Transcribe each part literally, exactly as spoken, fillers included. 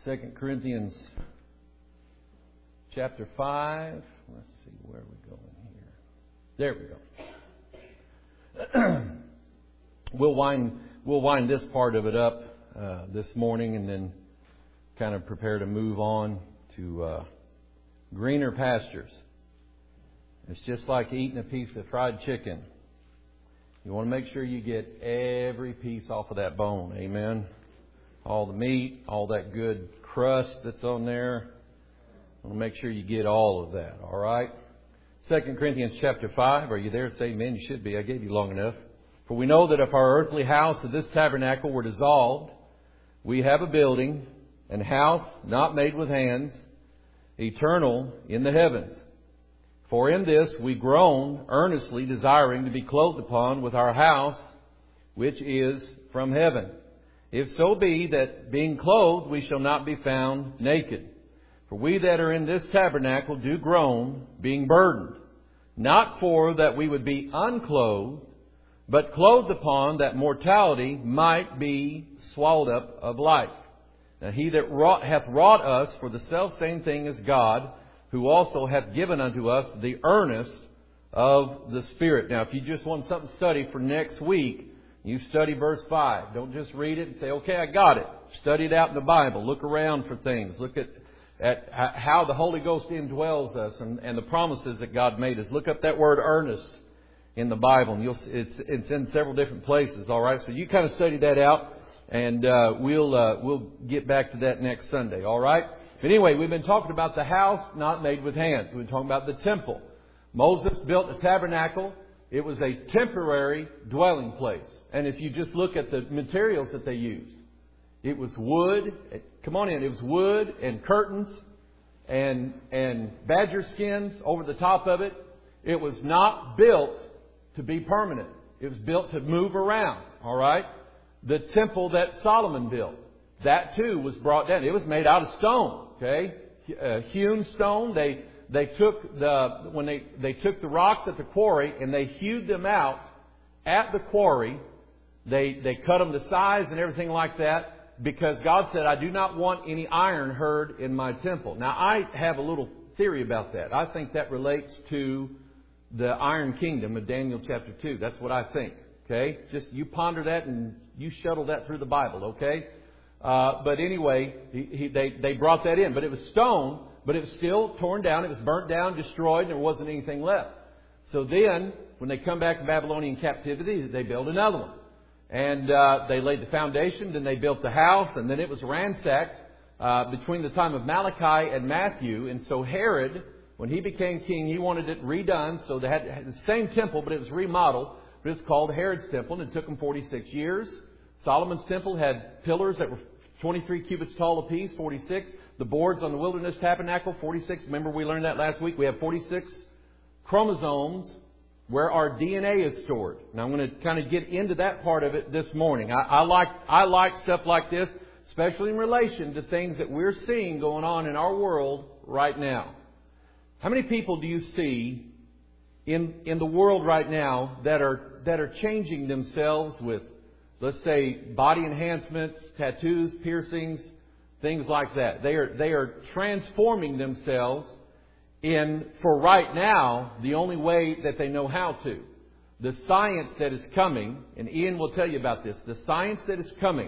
Second Corinthians chapter five. Let's see where we're going here. There we go. we'll wind we'll wind this part of it up uh, this morning, and then kind of prepare to move on to uh, greener pastures. It's just like eating a piece of fried chicken. You want to make sure you get every piece off of that bone. Amen. All the meat, all that good crust that's on there. I want to make sure you get all of that. All right. Second Corinthians chapter five. Are you there? Say amen. You should be. I gave you long enough. For we know that if our earthly house of this tabernacle were dissolved, we have a building, and house not made with hands, eternal in the heavens. For in this we groan, earnestly desiring to be clothed upon with our house, which is from heaven. If so be that being clothed we shall not be found naked. For we that are in this tabernacle do groan, being burdened, not for that we would be unclothed, but clothed upon, that mortality might be swallowed up of life. Now he that wrought, hath wrought us for the selfsame thing as God, who also hath given unto us the earnest of the Spirit. Now, if you just want something to study for next week, you study verse five. Don't just read it and say, okay, I got it. Study it out in the Bible. Look around for things. Look at, at how the Holy Ghost indwells us and, and the promises that God made us. Look up that word earnest in the Bible. And you'll, it's, it's in several different places, all right? So you kind of study that out. And uh, we'll uh, we'll get back to that next Sunday, all right? But anyway, we've been talking about the house not made with hands. We've been talking about the temple. Moses built a tabernacle. It was a temporary dwelling place. And if you just look at the materials that they used, it was wood. Come on in. It was wood and curtains and and badger skins over the top of it. It was not built to be permanent. It was built to move around, all right? The temple that Solomon built, that too was brought down. It was made out of stone, okay? Uh, hewn stone. They they took the when they they took the rocks at the quarry and they hewed them out at the quarry. They they cut them to size and everything like that, because God said, "I do not want any iron heard in my temple." Now I have a little theory about that. I think that relates to the Iron Kingdom of Daniel chapter two. That's what I think. Okay, just you ponder that and you shuttle that through the Bible, okay? Uh, but anyway, he, he, they, they brought that in. But it was stone, but it was still torn down. It was burnt down, destroyed, and there wasn't anything left. So then, when they come back to Babylonian captivity, they build another one. And uh, they laid the foundation, then they built the house, and then it was ransacked uh, between the time of Malachi and Matthew. And so Herod, when he became king, he wanted it redone. So they had, had the same temple, but it was remodeled. It's called Herod's temple, and it took him forty-six years. Solomon's temple had pillars that were twenty-three cubits tall apiece, forty-six. The boards on the wilderness tabernacle, forty-six. Remember we learned that last week. We have forty-six chromosomes where our D N A is stored. Now I'm going to kind of get into that part of it this morning. I, I like I like stuff like this, especially in relation to things that we're seeing going on in our world right now. How many people do you see in in the world right now that are that are changing themselves with, let's say, body enhancements, tattoos, piercings, things like that? They are they are transforming themselves in, for right now, the only way that they know how to. The science that is coming, and Ian will tell you about this, the science that is coming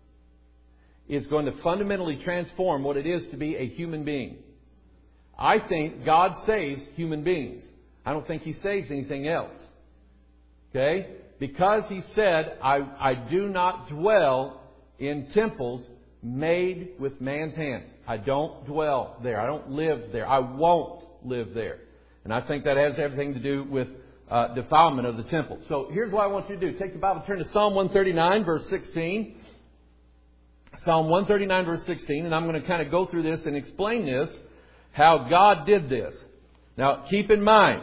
is going to fundamentally transform what it is to be a human being. I think God saves human beings. I don't think He saves anything else. Okay? Because He said, I, I do not dwell in temples made with man's hands. I don't dwell there. I don't live there. I won't live there. And I think that has everything to do with uh, defilement of the temple. So here's what I want you to do. Take the Bible, turn to Psalm one thirty-nine, verse sixteen. Psalm one thirty-nine, verse sixteen. And I'm going to kind of go through this and explain this, how God did this. Now, keep in mind,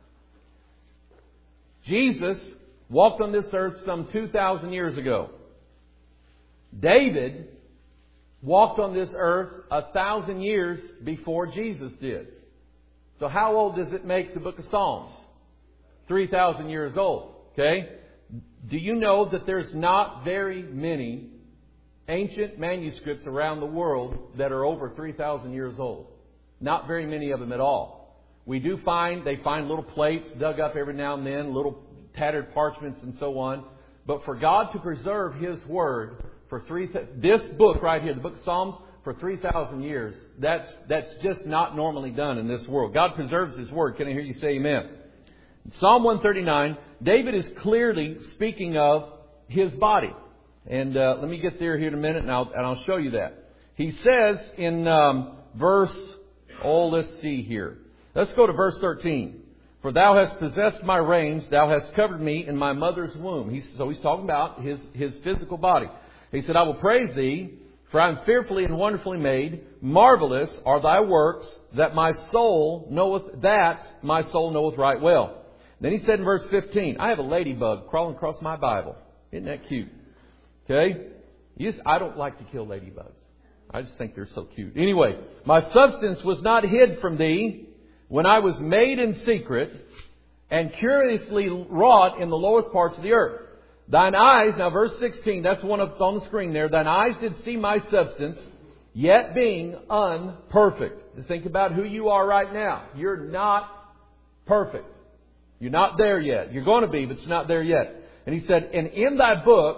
Jesus walked on this earth some two thousand years ago. David walked on this earth a thousand years before Jesus did. So how old does it make the book of Psalms? three thousand years old. Okay? Do you know that there's not very many ancient manuscripts around the world that are over three thousand years old. Not very many of them at all. We do find, they find little plates dug up every now and then, little tattered parchments and so on. But for God to preserve His Word for three, this book right here, the book of Psalms, for three thousand years, that's, that's just not normally done in this world. God preserves His Word. Can I hear you say amen? In Psalm one thirty-nine, David is clearly speaking of his body. And uh, let me get there here in a minute, and I'll, and I'll show you that. He says in um, verse, oh, let's see here. Let's go to verse thirteen. For thou hast possessed my reins, thou hast covered me in my mother's womb. He's, so he's talking about his, his physical body. He said, I will praise thee, for I am fearfully and wonderfully made. Marvelous are thy works, that my soul knoweth, that my soul knoweth right well. Then he said in verse fifteen, I have a ladybug crawling across my Bible. Isn't that cute? Okay? You just, I don't like to kill ladybugs. I just think they're so cute. Anyway, my substance was not hid from thee when I was made in secret and curiously wrought in the lowest parts of the earth. Thine eyes, now verse sixteen, that's one up on the screen there. Thine eyes did see my substance, yet being unperfect. Think about who you are right now. You're not perfect. You're not there yet. You're going to be, but you're not there yet. And he said, and in thy book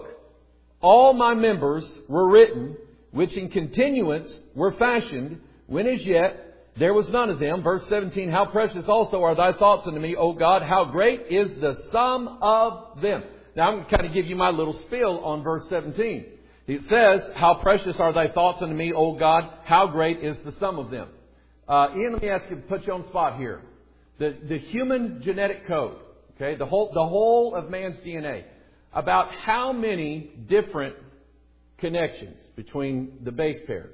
all my members were written, which in continuance were fashioned, when as yet there was none of them. Verse seventeen, how precious also are thy thoughts unto me, O God, how great is the sum of them. Now I'm going to kind of give you my little spiel on verse seventeen. It says, how precious are thy thoughts unto me, O God, how great is the sum of them. Uh, Ian, let me ask you to put you on the spot here. The, the human genetic code, okay, the whole, the whole of man's D N A. About how many different connections between the base pairs?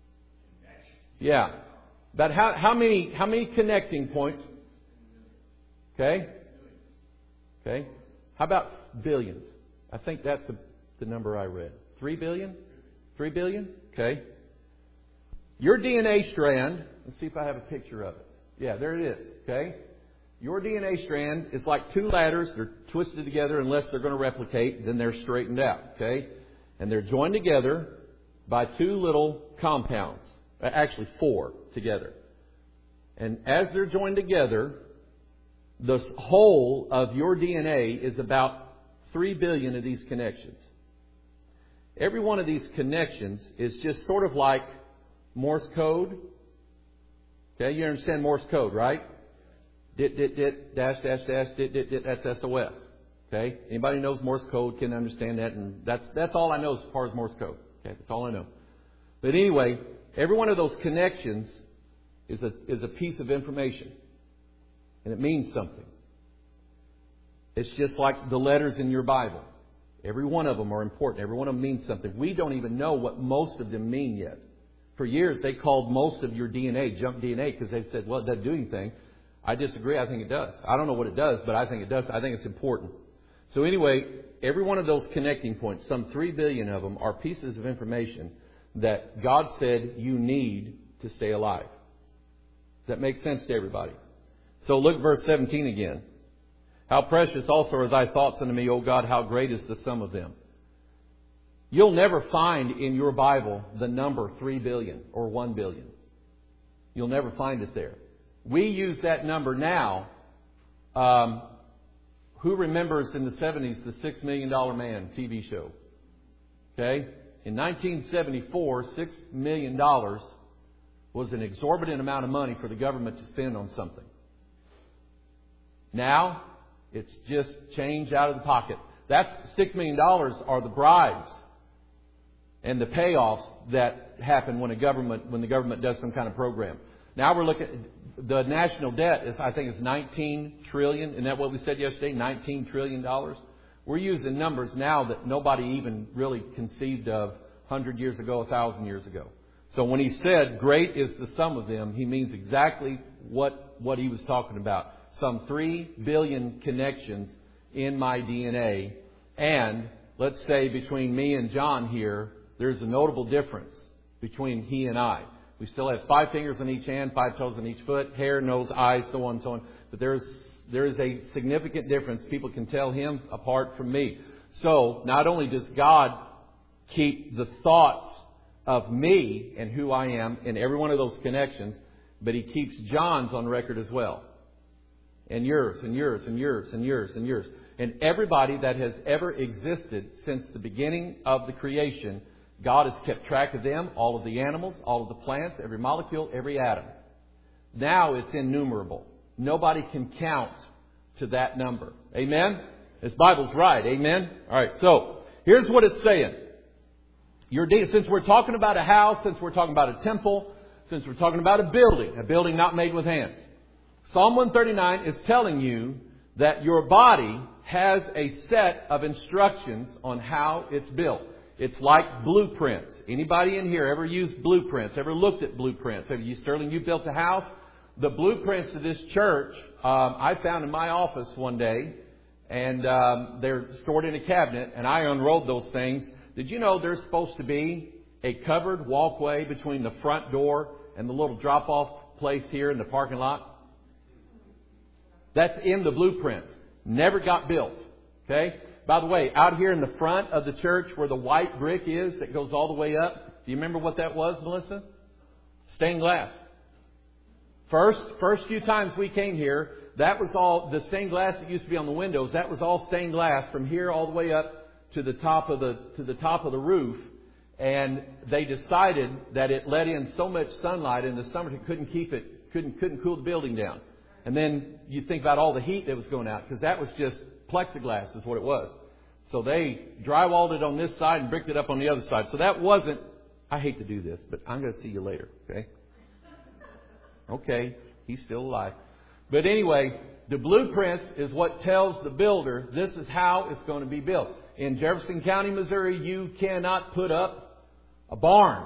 Yeah. About how, how many, how many connecting points? Okay. Okay. How about billions? I think that's the, the number I read. Three billion? Three billion? Okay. Your D N A strand, let's see if I have a picture of it. Yeah, there it is. Okay. Your D N A strand is like two ladders. They're twisted together unless they're going to replicate. Then they're straightened out. Okay. And they're joined together by two little compounds. Actually, four together. And as they're joined together, the whole of your D N A is about three billion of these connections. Every one of these connections is just sort of like Morse code. Okay, you understand Morse code, right? Dit, dit, dit, dash, dash, dash, dit, dit, dit, that's S O S. Okay? Anybody knows Morse code can understand that, and that's, that's all I know as far as Morse code. Okay? That's all I know. But anyway, every one of those connections is a, is a piece of information. And it means something. It's just like the letters in your Bible. Every one of them are important. Every one of them means something. We don't even know what most of them mean yet. For years, they called most of your D N A junk D N A because they said, well, it doesn't do anything. I disagree. I think it does. I don't know what it does, but I think it does. I think it's important. So anyway, every one of those connecting points, some three billion of them, are pieces of information that God said you need to stay alive. Does that make sense to everybody? So look at verse seventeen again. How precious also are thy thoughts unto me, O God, how great is the sum of them. You'll never find in your Bible the number three billion or one billion. You'll never find it there. We use that number now. Um, who remembers in the seventies the Six Million Dollar Man T V show? Okay? In nineteen seventy-four, Six Million Dollars was an exorbitant amount of money for the government to spend on something. Now, it's just change out of the pocket. That's Six Million Dollars are the bribes and the payoffs that happen when a government when the government does some kind of program. Now we're looking at the national debt is I think is nineteen trillion. Isn't that what we said yesterday? nineteen trillion dollars. We're using numbers now that nobody even really conceived of one hundred years ago, one thousand years ago. So when he said great is the sum of them, he means exactly what what he was talking about. Some three billion connections in my D N A, and let's say between me and John here, there's a notable difference between he and I. We still have five fingers on each hand, five toes on each foot, hair, nose, eyes, so on and so on. But there's there is a significant difference. People can tell him apart from me. So not only does God keep the thoughts of me and who I am in every one of those connections, but He keeps John's on record as well. And yours, and yours, and yours, and yours, and yours. And everybody that has ever existed since the beginning of the creation, God has kept track of them, all of the animals, all of the plants, every molecule, every atom. Now it's innumerable. Nobody can count to that number. Amen? This Bible's right. Amen? All right, so here's what it's saying. Your de- since we're talking about a house, since we're talking about a temple, since we're talking about a building, a building not made with hands, Psalm one thirty-nine is telling you that your body has a set of instructions on how it's built. It's like blueprints. Anybody in here ever used blueprints? Ever looked at blueprints? Have you, Sterling, you built a house? The blueprints of this church, um, I found in my office one day, and um, they're stored in a cabinet, and I unrolled those things. Did you know there's supposed to be a covered walkway between the front door and the little drop-off place here in the parking lot? That's in the blueprints. Never got built. Okay? By the way, out here in the front of the church where the white brick is that goes all the way up, do you remember what that was, Melissa? Stained glass. First, first few times we came here, that was all, the stained glass that used to be on the windows, that was all stained glass from here all the way up to the top of the, to the top of the roof. And they decided that it let in so much sunlight in the summer it couldn't keep it, couldn't, couldn't cool the building down. And then you think about all the heat that was going out, because that was just plexiglass is what it was. So they drywalled it on this side and bricked it up on the other side. So that wasn't, I hate to do this, but I'm going to see you later, okay? Okay, he's still alive. But anyway, the blueprints is what tells the builder this is how it's going to be built. In Jefferson County, Missouri, you cannot put up a barn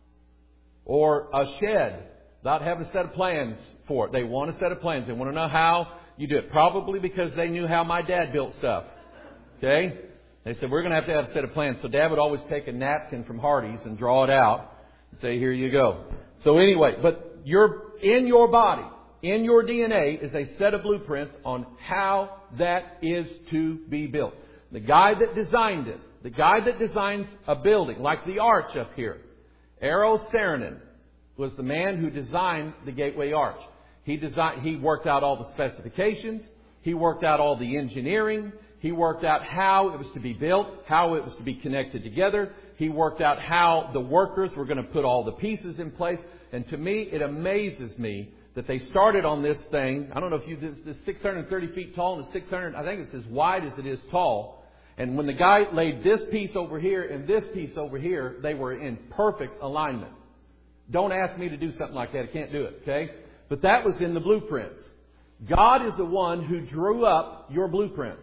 or a shed without having a set of plans for it. They want a set of plans. They want to know how you do it. Probably because they knew how my dad built stuff. Okay? They said, we're going to have to have a set of plans. So Dad would always take a napkin from Hardee's and draw it out and say, here you go. So anyway, but you're in your body, in your D N A is a set of blueprints on how that is to be built. The guy that designed it, the guy that designs a building, like the arch up here, Eero Saarinen was the man who designed the Gateway Arch. He designed, he worked out all the specifications. He worked out all the engineering. He worked out how it was to be built, how it was to be connected together. He worked out how the workers were going to put all the pieces in place. And to me, it amazes me that they started on this thing. I don't know if you, this, this six hundred thirty feet tall and it's six hundred, I think it's as wide as it is tall. And when the guy laid this piece over here and this piece over here, they were in perfect alignment. Don't ask me to do something like that. I can't do it, okay? But that was in the blueprints. God is the one who drew up your blueprints.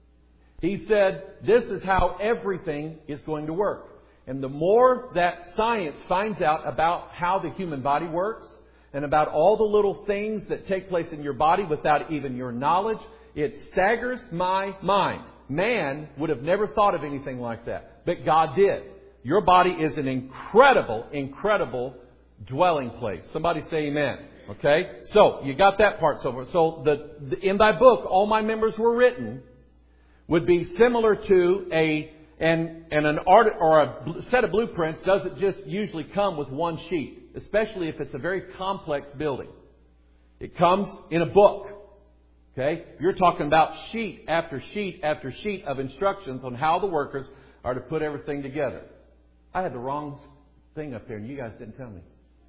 He said, this is how everything is going to work. And the more that science finds out about how the human body works and about all the little things that take place in your body without even your knowledge, it staggers my mind. Man would have never thought of anything like that. But God did. Your body is an incredible, incredible dwelling place. Somebody say amen. Okay? So, you got that part so far. So, the, the, in thy book, all my members were written would be similar to a, and, and an art or a set of blueprints doesn't just usually come with one sheet, especially if it's a very complex building. It comes in a book. Okay? You're talking about sheet after sheet after sheet of instructions on how the workers are to put everything together. I had the wrong thing up there and you guys didn't tell me.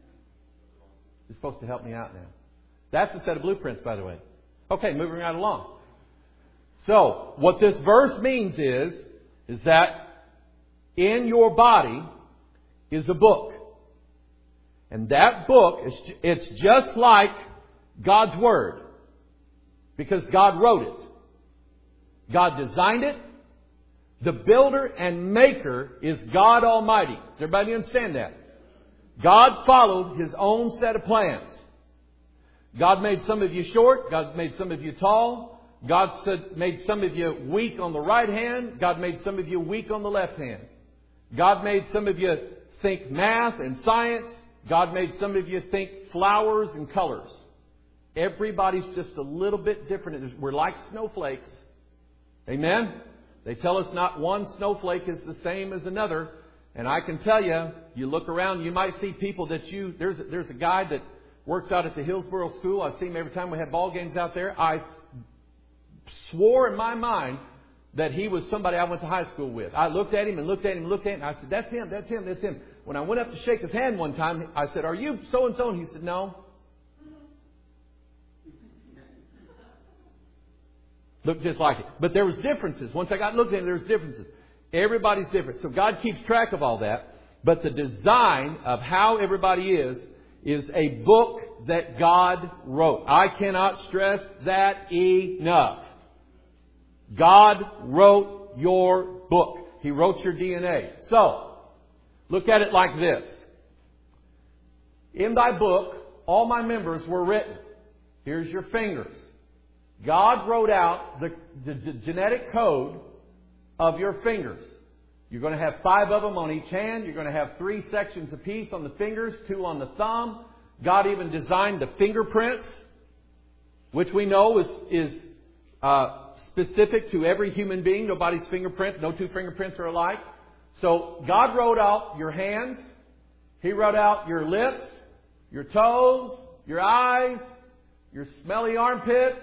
You're supposed to help me out now. That's a set of blueprints, by the way. Okay, moving right along. So, what this verse means is, is that in your body is a book. And that book, is it's just like God's Word. Because God wrote it. God designed it. The builder and maker is God Almighty. Does everybody understand that? God followed His own set of plans. God made some of you short. God made some of you tall. God said, made some of you weak on the right hand. God made some of you weak on the left hand. God made some of you think math and science. God made some of you think flowers and colors. Everybody's just a little bit different. We're like snowflakes. Amen? They tell us not one snowflake is the same as another. And I can tell you, you look around, you might see people that you, there's, there's a guy that works out at the Hillsboro School. I see him every time we have ball games out there. I swore in my mind that he was somebody I went to high school with. I looked at him and looked at him and looked at him. And I said, that's him, that's him, that's him. When I went up to shake his hand one time, I said, are you so-and-so? And he said, no. Looked just like it. But there was differences. Once I got looked at him, there was differences. Everybody's different. So God keeps track of all that. But the design of how everybody is, is a book that God wrote. I cannot stress that enough. God wrote your book. He wrote your D N A. So, look at it like this. In thy book, all my members were written. Here's your fingers. God wrote out the, the, the genetic code of your fingers. You're going to have five of them on each hand. You're going to have three sections apiece on the fingers, two on the thumb. God even designed the fingerprints, which we know is, is uh, specific to every human being. Nobody's fingerprint, no two fingerprints are alike. So God wrote out your hands. He wrote out your lips, your toes, your eyes, your smelly armpits.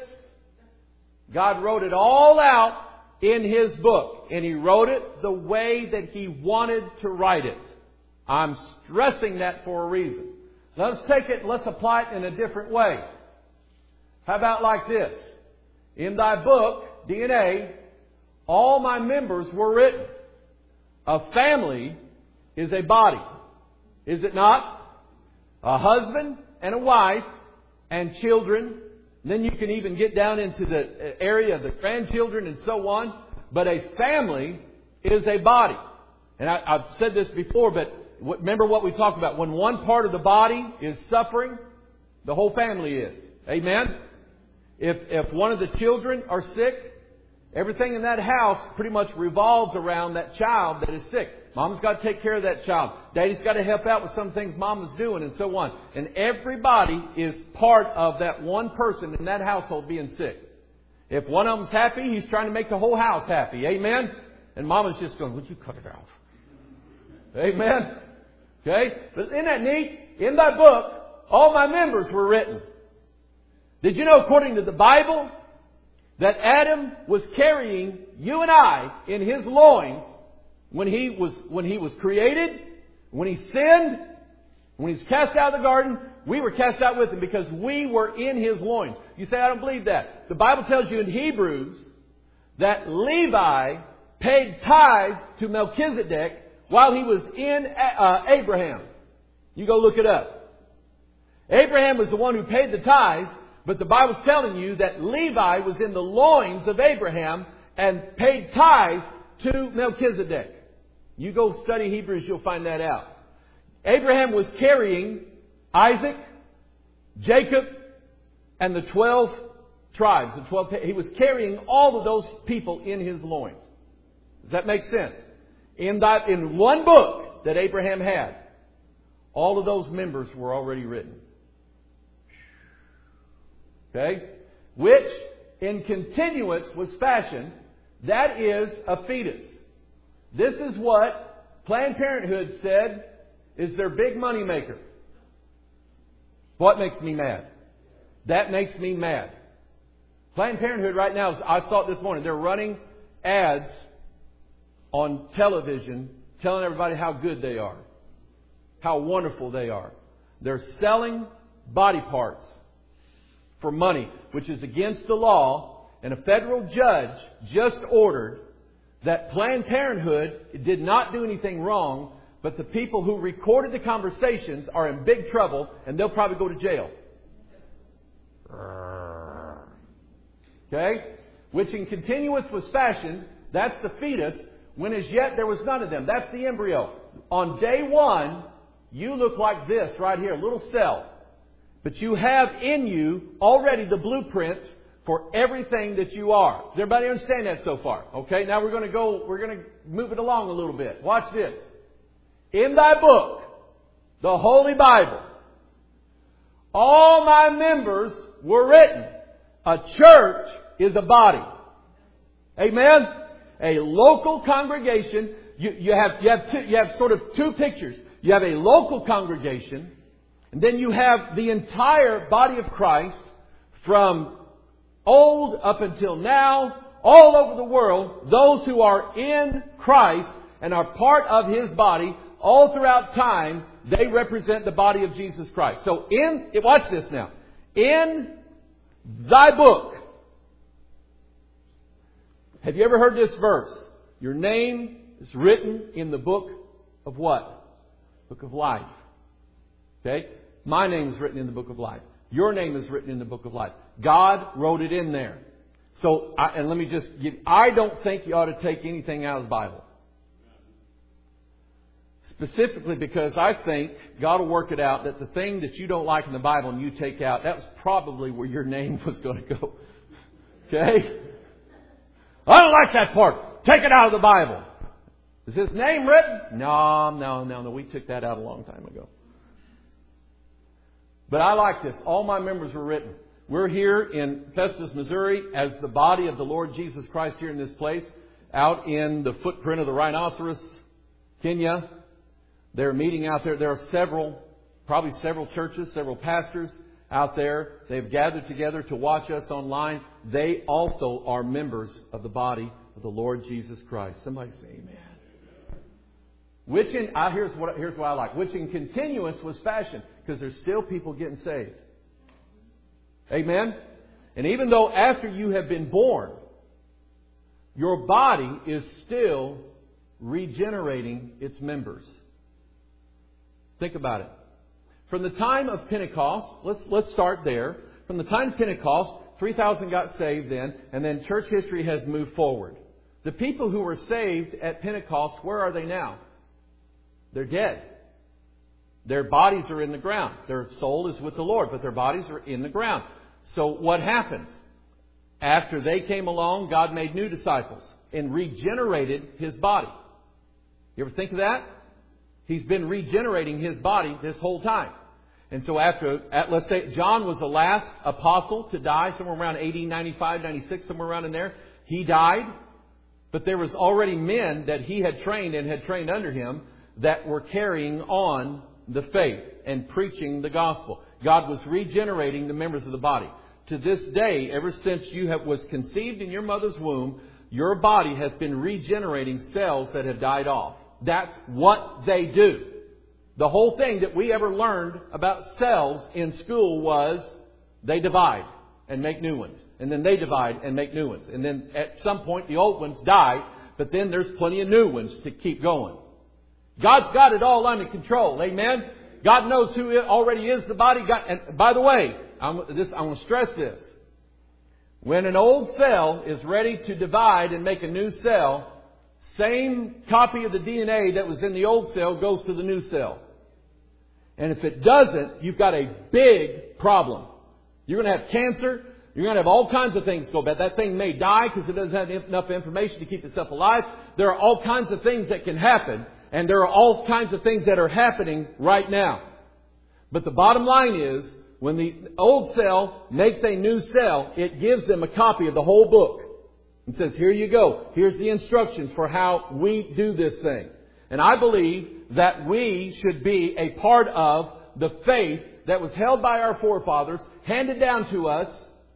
God wrote it all out in His book. And He wrote it the way that He wanted to write it. I'm stressing that for a reason. Let's take it, let's apply it in a different way. How about like this? In thy book, D N A, all my members were written. A family is a body. Is it not? A husband and a wife and children. Then you can even get down into the area of the grandchildren and so on. But a family is a body. And I, I've said this before, but remember what we talked about. When one part of the body is suffering, the whole family is. Amen? If, if one of the children are sick, everything in that house pretty much revolves around that child that is sick. Mom's got to take care of that child. Daddy's got to help out with some things Mama's doing and so on. And everybody is part of that one person in that household being sick. If one of them's happy, he's trying to make the whole house happy. Amen? And Mama's just going, would you cut it out? Amen? Okay? But isn't that neat? In that book, all my members were written. Did you know, according to the Bible, that Adam was carrying you and I in his loins when he was, when he was created, when he sinned, when he was cast out of the garden? We were cast out with him because we were in his loins. You say, I don't believe that. The Bible tells you in Hebrews that Levi paid tithes to Melchizedek while he was in uh, Abraham. You go look it up. Abraham was the one who paid the tithes, but the Bible's telling you that Levi was in the loins of Abraham and paid tithes to Melchizedek. You go study Hebrews, you'll find that out. Abraham was carrying Isaac, Jacob, and the twelve tribes. The twelve, he was carrying all of those people in his loins. Does that make sense? In that, in one book that Abraham had, all of those members were already written. Okay? Which, in continuance, was fashioned. That is a fetus. This is what Planned Parenthood said is their big money maker. What makes me mad? That makes me mad. Planned Parenthood right now, I saw it this morning, they're running ads on television telling everybody how good they are, how wonderful they are. They're selling body parts for money, which is against the law, and a federal judge just ordered that Planned Parenthood did not do anything wrong, but the people who recorded the conversations are in big trouble and they'll probably go to jail. Okay? Which in continuance was fashioned, that's the fetus, when as yet there was none of them. That's the embryo. On day one, you look like this right here, a little cell. But you have in you already the blueprints for everything that you are. Does everybody understand that so far? Okay, now we're going to go, we're going to move it along a little bit. Watch this. In thy book, the Holy Bible, all my members were written. A church is a body. Amen? A local congregation you, you have you have two, you have sort of two pictures. You have a local congregation, and then you have the entire body of Christ from old up until now, all over the world, those who are in Christ and are part of His body all throughout time, they represent the body of Jesus Christ. So in, watch this now. In thy book. Have you ever heard this verse? Your name is written in the book of what? Book of life. Okay? My name is written in the book of life. Your name is written in the book of life. God wrote it in there. So, I, and let me just give, I don't think you ought to take anything out of the Bible. Specifically because I think God will work it out that the thing that you don't like in the Bible and you take out, that was probably where your name was going to go. Okay? I don't like that part. Take it out of the Bible. Is His name written? No, no, no, no. We took that out a long time ago. But I like this. All my members were written. We're here in Festus, Missouri, as the body of the Lord Jesus Christ here in this place, out in the footprint of the rhinoceros, Kenya. They're meeting out there. There are several, probably several churches, several pastors out there. They've gathered together to watch us online. They also are members of the body of the Lord Jesus Christ. Somebody say amen. Which in, uh, here's what here's what I like. Which in continuance was fashioned, because there's still people getting saved. Amen? And even though after you have been born, your body is still regenerating its members. Think about it. From the time of Pentecost, let's let's start there. From the time of Pentecost, three thousand got saved then, and then church history has moved forward. The people who were saved at Pentecost, where are they now? They're dead. Their bodies are in the ground. Their soul is with the Lord, but their bodies are in the ground. So what happens? After they came along, God made new disciples and regenerated His body. You ever think of that? He's been regenerating His body this whole time. And so after, at, let's say John was the last apostle to die, somewhere around A D ninety-five, ninety-six, somewhere around in there. He died, but there was already men that he had trained and had trained under him that were carrying on the faith and preaching the gospel. God was regenerating the members of the body. To this day, ever since you have, was conceived in your mother's womb, your body has been regenerating cells that have died off. That's what they do. The whole thing that we ever learned about cells in school was they divide and make new ones. And then they divide and make new ones. And then at some point the old ones die, but then there's plenty of new ones to keep going. God's got it all under control. Amen? God knows who already is the body. God, and by the way, I'm, this, I want to stress this. When an old cell is ready to divide and make a new cell, same copy of the D N A that was in the old cell goes to the new cell. And if it doesn't, you've got a big problem. You're going to have cancer. You're going to have all kinds of things go bad. That thing may die because it doesn't have enough information to keep itself alive. There are all kinds of things that can happen. And there are all kinds of things that are happening right now. But the bottom line is, when the old cell makes a new cell, it gives them a copy of the whole book. And says, here you go. Here's the instructions for how we do this thing. And I believe that we should be a part of the faith that was held by our forefathers, handed down to us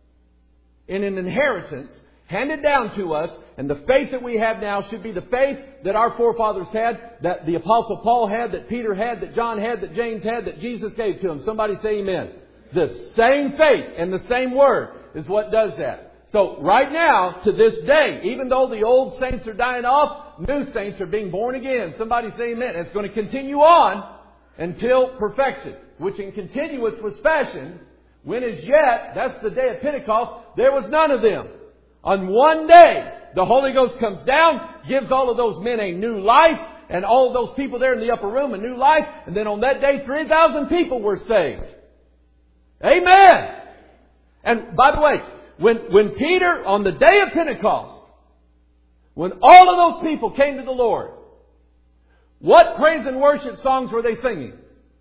in an inheritance, handed down to us, and the faith that we have now should be the faith that our forefathers had, that the Apostle Paul had, that Peter had, that John had, that James had, that Jesus gave to him. Somebody say amen. The same faith and the same word is what does that. So right now, to this day, even though the old saints are dying off, new saints are being born again. Somebody say amen. It's going to continue on until perfection, which in continuance was fashioned, when as yet, that's the day of Pentecost, there was none of them. On one day, the Holy Ghost comes down, gives all of those men a new life, and all of those people there in the upper room a new life, and then on that day, three thousand people were saved. Amen! And by the way, when, when Peter, on the day of Pentecost, when all of those people came to the Lord, what praise and worship songs were they singing?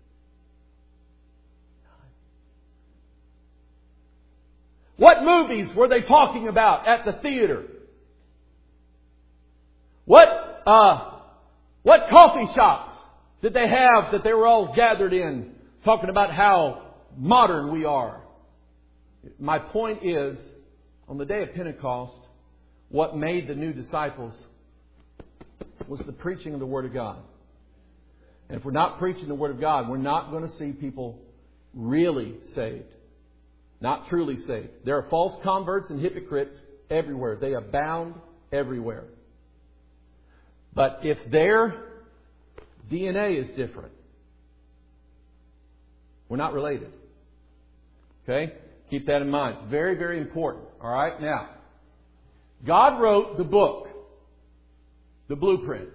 What movies were they talking about at the theater? What uh, What coffee shops did they have that they were all gathered in, talking about how modern we are? My point is, on the day of Pentecost, what made the new disciples was the preaching of the Word of God. And if we're not preaching the Word of God, we're not going to see people really saved. Not truly saved. There are false converts and hypocrites everywhere. They abound everywhere. But if their D N A is different, we're not related. Okay? Keep that in mind. It's very, very important. All right? Now, God wrote the book, the blueprints.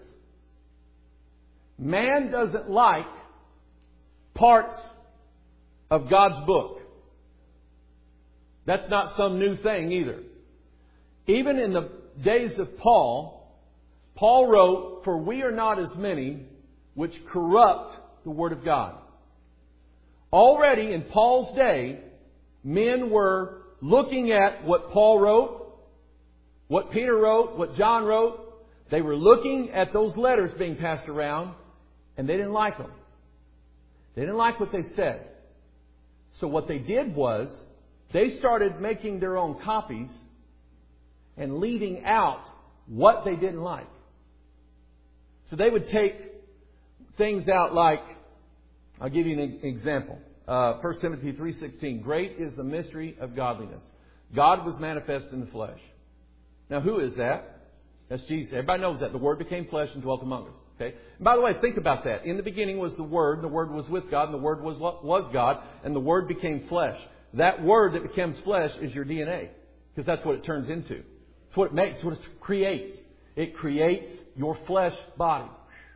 Man doesn't like parts of God's book. That's not some new thing either. Even in the days of Paul, Paul wrote, "For we are not as many which corrupt the Word of God." Already in Paul's day, men were looking at what Paul wrote, what Peter wrote, what John wrote. They were looking at those letters being passed around, and they didn't like them. They didn't like what they said. So what they did was, they started making their own copies and leaving out what they didn't like. So they would take things out like, I'll give you an example. Uh, First Timothy three sixteen. Great is the mystery of godliness. God was manifest in the flesh. Now who is that? That's Jesus. Everybody knows that. The Word became flesh and dwelt among us. Okay. And by the way, think about that. In the beginning was the Word, and the Word was with God, and the Word was was God, and the Word became flesh. That Word that becomes flesh is your D N A. Because that's what it turns into. It's what it makes. It's what it creates. It creates your flesh body.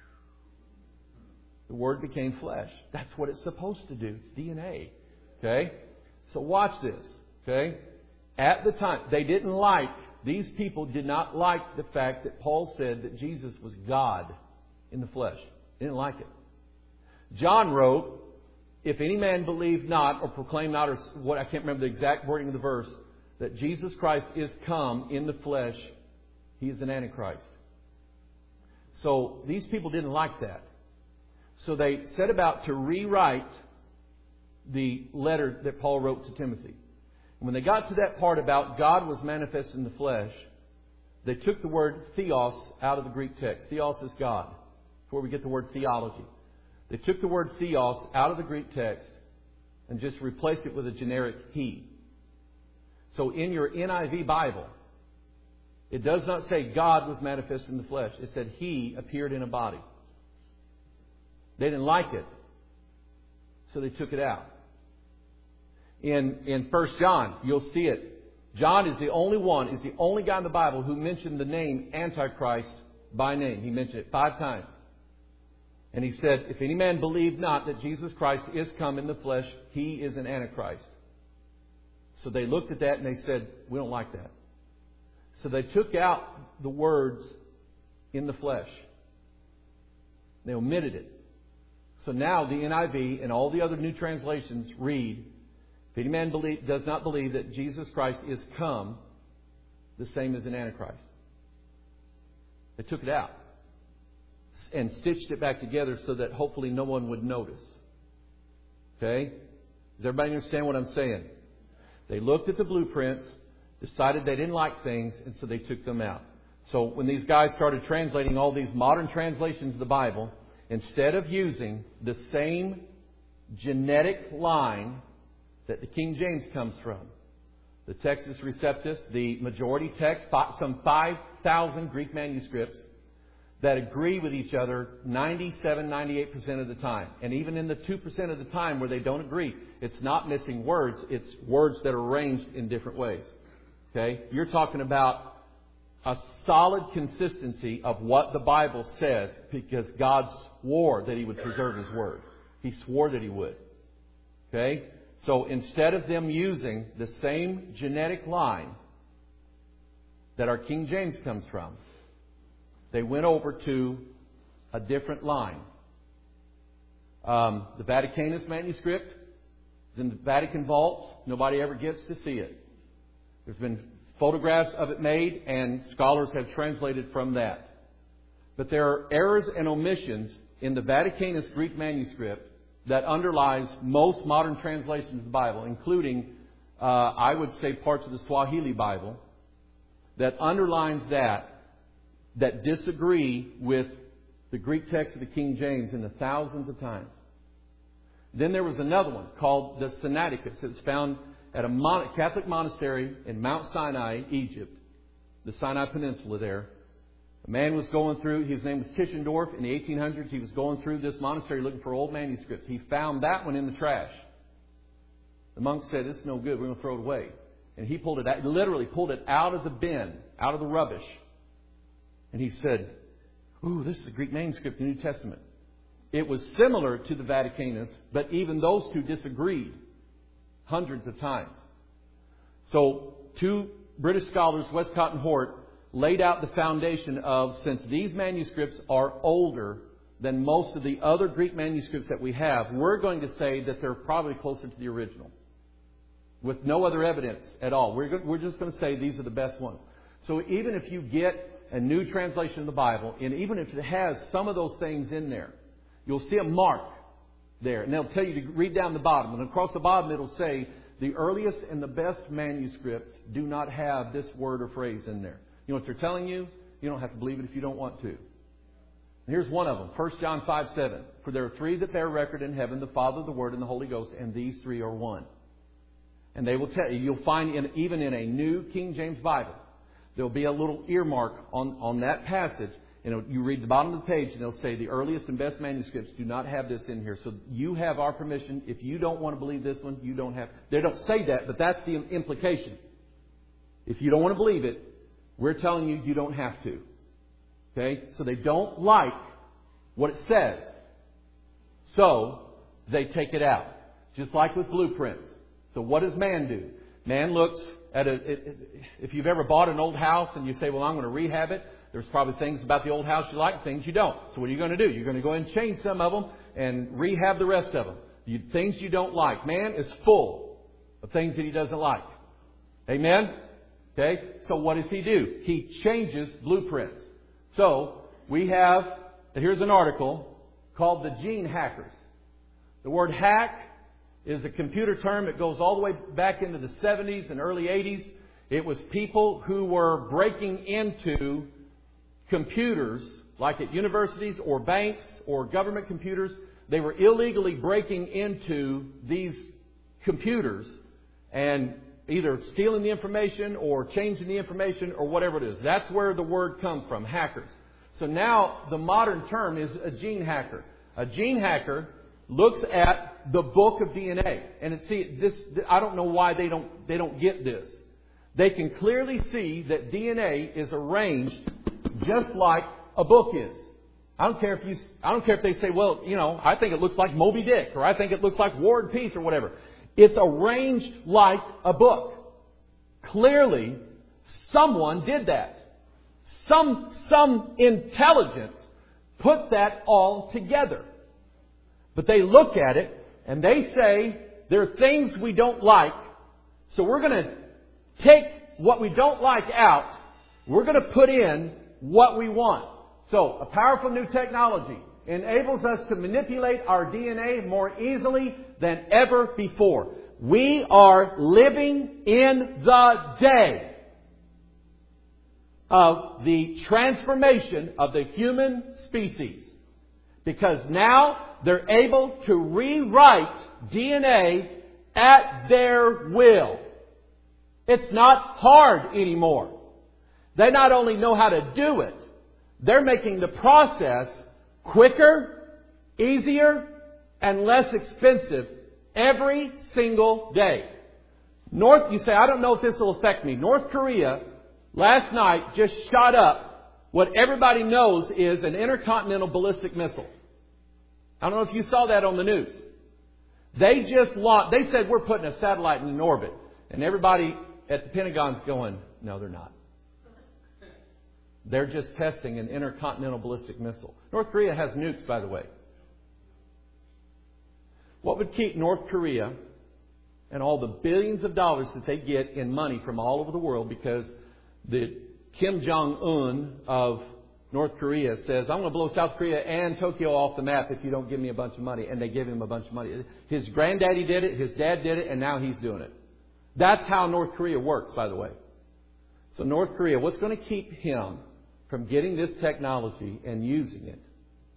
The Word became flesh. That's what it's supposed to do. It's D N A. Okay? So watch this. Okay? At the time, they didn't like, these people did not like the fact that Paul said that Jesus was God in the flesh. They didn't like it. John wrote, "If any man believe not or proclaim not," or what, I can't remember the exact wording of the verse, that Jesus Christ is come in the flesh, he is an Antichrist. So these people didn't like that. So they set about to rewrite the letter that Paul wrote to Timothy. And when they got to that part about God was manifest in the flesh, they took the word theos out of the Greek text. Theos is God. That's where we get the word theology. They took the word theos out of the Greek text and just replaced it with a generic he. So in your N I V Bible, it does not say God was manifest in the flesh. It said He appeared in a body. They didn't like it, so they took it out. In in First John, you'll see it. John is the only one, is the only guy in the Bible who mentioned the name Antichrist by name. He mentioned it five times. And he said, "If any man believe not that Jesus Christ is come in the flesh, he is an Antichrist." So they looked at that and they said, "We don't like that." So they took out the words "in the flesh." They omitted it. So now the N I V and all the other new translations read, "If any man believe, does not believe that Jesus Christ is come, the same as an Antichrist." They took it out and stitched it back together so that hopefully no one would notice. Okay? Does everybody understand what I'm saying? They looked at the blueprints, decided they didn't like things, and so they took them out. So when these guys started translating all these modern translations of the Bible, instead of using the same genetic line that the King James comes from, the Textus Receptus, the majority text, some five thousand Greek manuscripts that agree with each other ninety-seven, ninety-eight percent of the time. And even in the two percent of the time where they don't agree, it's not missing words, it's words that are arranged in different ways. Okay? You're talking about a solid consistency of what the Bible says because God swore that He would preserve His Word. He swore that He would. Okay? So instead of them using the same genetic line that our King James comes from, they went over to a different line. Um, the Vaticanus manuscript is in the Vatican vaults. Nobody ever gets to see it. There's been photographs of it made, and scholars have translated from that. But there are errors and omissions in the Vaticanus Greek manuscript that underlies most modern translations of the Bible, including, uh, I would say, parts of the Swahili Bible, that underlines that, that disagree with the Greek text of the King James in the thousands of times. Then there was another one called the Sinaiticus. It's found at a mon- Catholic monastery in Mount Sinai, Egypt, the Sinai Peninsula there. A man was going through, his name was Tischendorf, in the eighteen hundreds. He was going through this monastery looking for old manuscripts. He found that one in the trash. The monk said, "This is no good, we're going to throw it away." And he pulled it out, literally pulled it out of the bin, out of the rubbish. And he said, "Ooh, this is a Greek manuscript in the New Testament." It was similar to the Vaticanus, but even those two disagreed hundreds of times. So two British scholars, Westcott and Hort, laid out the foundation of, since these manuscripts are older than most of the other Greek manuscripts that we have, we're going to say that they're probably closer to the original, with no other evidence at all. We're, go- we're just going to say these are the best ones. So even if you get a new translation of the Bible, and even if it has some of those things in there, you'll see a mark there. And they'll tell you to read down the bottom. And across the bottom it'll say, the earliest and the best manuscripts do not have this word or phrase in there. You know what they're telling you? You don't have to believe it if you don't want to. And here's one of them. First John five seven. For there are three that bear record in heaven, the Father, the Word, and the Holy Ghost, and these three are one. And they will tell you, you'll find in, even in a new King James Bible, there'll be a little earmark on, on that passage. And you read the bottom of the page and they'll say the earliest and best manuscripts do not have this in here. So you have our permission. If you don't want to believe this one, you don't have. They don't say that, but that's the implication. If you don't want to believe it, we're telling you you don't have to. Okay? So they don't like what it says. So they take it out. Just like with blueprints. So what does man do? Man looks at a, if you've ever bought an old house and you say, well, I'm going to rehab it. There's probably things about the old house you like, things you don't. So what are you going to do? You're going to go and change some of them and rehab the rest of them. You, things you don't like. Man is full of things that he doesn't like. Amen? Okay? So what does he do? He changes blueprints. So we have, here's an article called The Gene Hackers. The word hack is a computer term that goes all the way back into the seventies and early eighties. It was people who were breaking into computers, like at universities or banks or government computers. They were illegally breaking into these computers and either stealing the information or changing the information or whatever it is. That's where the word comes from, hackers. So now the modern term is a gene hacker. A gene hacker looks at the book of D N A. And it, see, this, I don't know why they don't, they don't get this. They can clearly see that D N A is arranged just like a book is. I don't care if you, I don't care if they say, well, you know, I think it looks like Moby Dick, or I think it looks like War and Peace, or whatever. It's arranged like a book. Clearly, someone did that. Some, some intelligence put that all together. But they look at it and they say, there are things we don't like, so we're going to take what we don't like out. We're going to put in what we want. So, a powerful new technology enables us to manipulate our D N A more easily than ever before. We are living in the day of the transformation of the human species. Because now they're able to rewrite D N A at their will. It's not hard anymore. They not only know how to do it, they're making the process quicker, easier, and less expensive every single day. North, you say, I don't know if this will affect me. North Korea last night just shot up what everybody knows is an intercontinental ballistic missile. I don't know if you saw that on the news. They just launched, they said we're putting a satellite in orbit. And everybody at the Pentagon's going, no, they're not. They're just testing an intercontinental ballistic missile. North Korea has nukes, by the way. What would keep North Korea and all the billions of dollars that they get in money from all over the world, because the Kim Jong-un of North Korea says, I'm going to blow South Korea and Tokyo off the map if you don't give me a bunch of money. And they give him a bunch of money. His granddaddy did it, his dad did it, and now he's doing it. That's how North Korea works, by the way. So North Korea, what's going to keep him from getting this technology and using it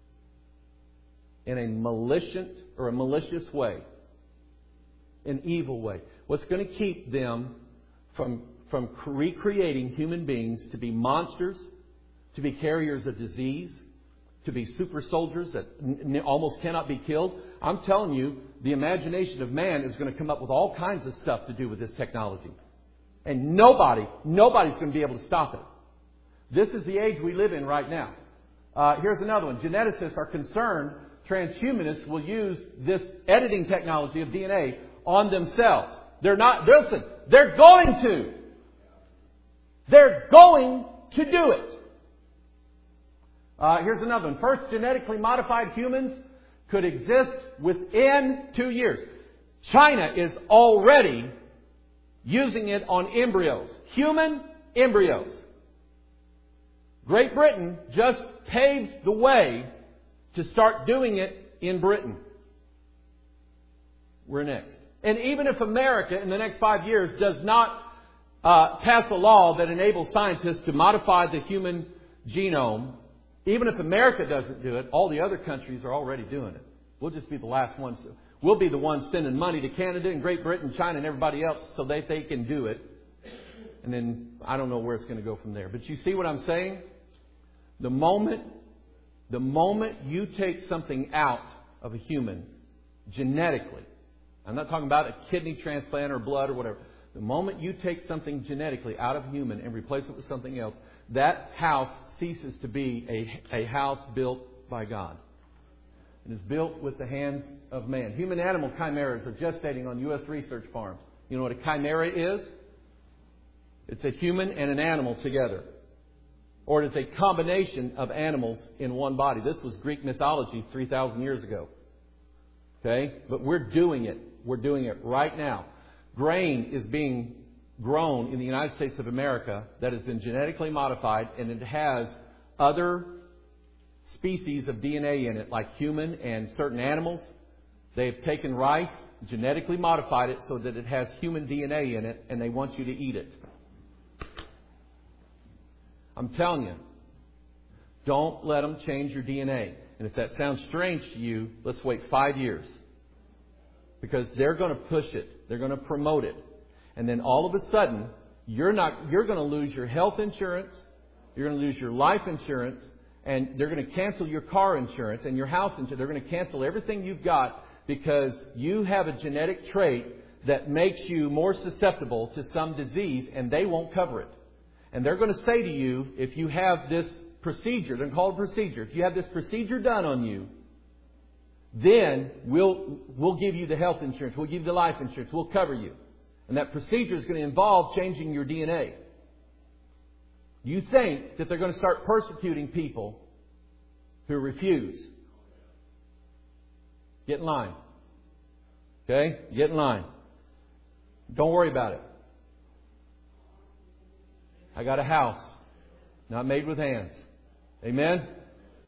in a malicious or a malicious way, an evil way? What's going to keep them from, from recreating human beings to be monsters, to be carriers of disease, to be super soldiers that n- almost cannot be killed? I'm telling you, the imagination of man is going to come up with all kinds of stuff to do with this technology. And nobody, nobody's going to be able to stop it. This is the age we live in right now. Uh, here's another one. Geneticists are concerned transhumanists will use this editing technology of D N A on themselves. They're not, listen, they're going to. They're going to do it. Uh, here's another one. First, genetically modified humans could exist within two years. China is already using it on embryos. Human embryos. Great Britain just paved the way to start doing it in Britain. We're next. And even if America in the next five years does not uh, pass a law that enables scientists to modify the human genome, even if America doesn't do it, all the other countries are already doing it. We'll just be the last ones. We'll be the ones sending money to Canada and Great Britain, China, and everybody else so that they can do it. And then I don't know where it's going to go from there. But you see what I'm saying? The moment, the moment you take something out of a human genetically, I'm not talking about a kidney transplant or blood or whatever. The moment you take something genetically out of a human and replace it with something else, that house ceases to be a, a house built by God. It is built with the hands of man. Human-animal chimeras are gestating on U S research farms. You know what a chimera is? It's a human and an animal together. Or it is a combination of animals in one body. This was Greek mythology three thousand years ago. Okay? But we're doing it. We're doing it right now. Grain is being grown in the United States of America that has been genetically modified, and it has other species of D N A in it, like human and certain animals. They've taken rice, genetically modified it so that it has human D N A in it, and they want you to eat it. I'm telling you, don't let them change your D N A. And if that sounds strange to you, let's wait five years. Because they're going to push it. They're going to promote it. And then all of a sudden, you're not, you're going to lose your health insurance. You're going to lose your life insurance. And they're going to cancel your car insurance and your house insurance. They're going to cancel everything you've got because you have a genetic trait that makes you more susceptible to some disease, and they won't cover it. And they're going to say to you, if you have this procedure, they're called procedure, if you have this procedure done on you, then we'll we'll give you the health insurance, we'll give you the life insurance, we'll cover you. And that procedure is going to involve changing your D N A. You think that they're going to start persecuting people who refuse. Get in line. Okay? Get in line. Don't worry about it. I got a house, not made with hands. Amen?